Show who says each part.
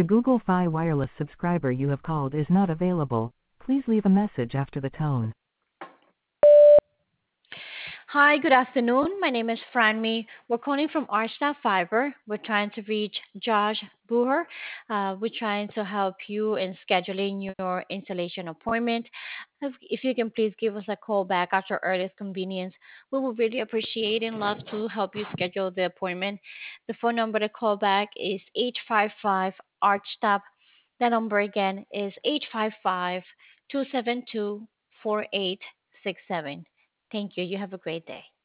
Speaker 1: Google Fi Wireless subscriber you have called is not available. Please leave a message after the tone.
Speaker 2: Hi, good afternoon. My name is Franmi. We're calling from Archstaff Fiber. We're trying to reach Josh Buher. We're trying to help you in scheduling your installation appointment. If you can please give us a call back at your earliest convenience, we will really appreciate and love to help you schedule the appointment. The phone number to call back is 855 Archstaff. The number again is 855 272 4867. Thank you. You have a great day.